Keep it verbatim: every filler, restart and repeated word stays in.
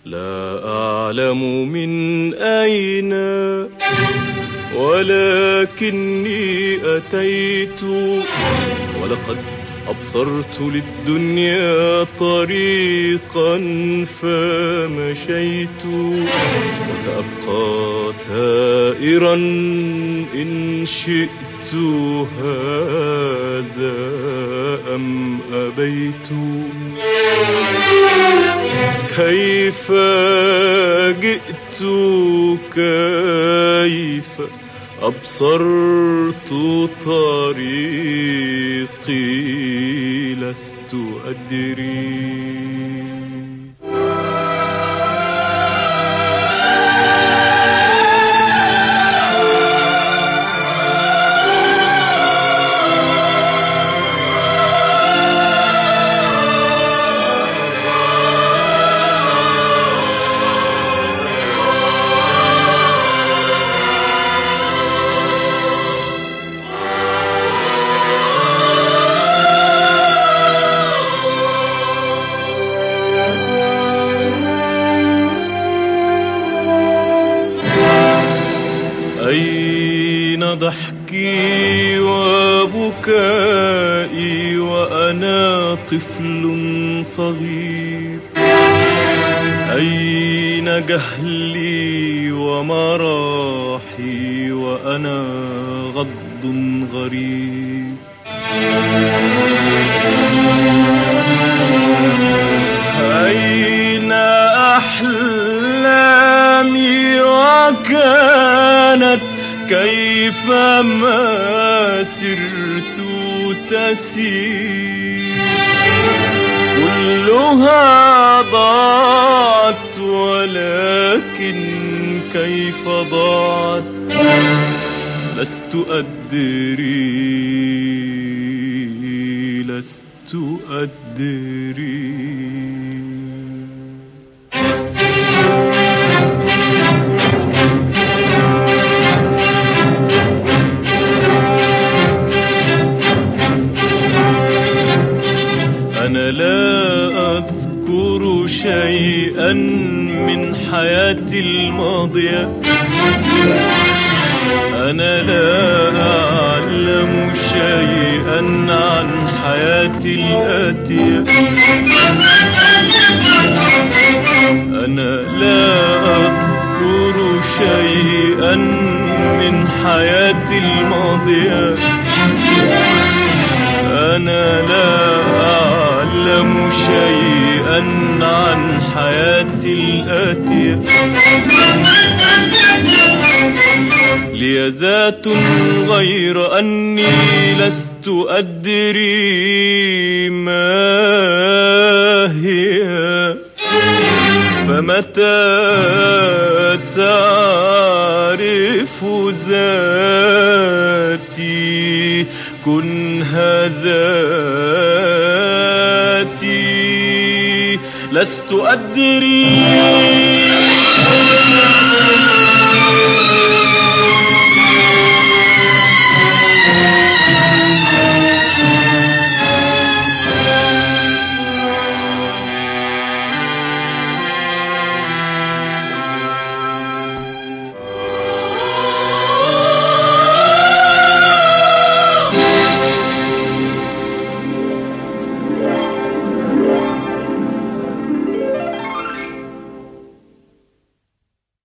لا أعلم من أين ولكني أتيت، ولقد أبصرت للدنيا طريقا فمشيت، وسأبقى سائرا إن شئت هذا أم أبيت. كيف جئت كيف أبصرت طريقي لست أدري. أين ضحكي وبكائي وأنا طفل صغير؟ أين جهلي ومراحي وأنا غض غريب؟ أين أحلامي وكانت كيفما سرت تسير؟ كلها ضاعت ولكن كيف ضاعت لست أدري لست أدري. أنا لا أذكر شيئا من حياتي الماضية، أنا لا أعلم شيئا عن حياتي الآتية، أنا لا أذكر شيئا من حياتي الماضية، أنا لا أعلم شيئا عن حياتي الآتية. لي ذات غير أني لست أدري ما هي، فمتى تعرف ذاتي كنها ذاتي. لست أدري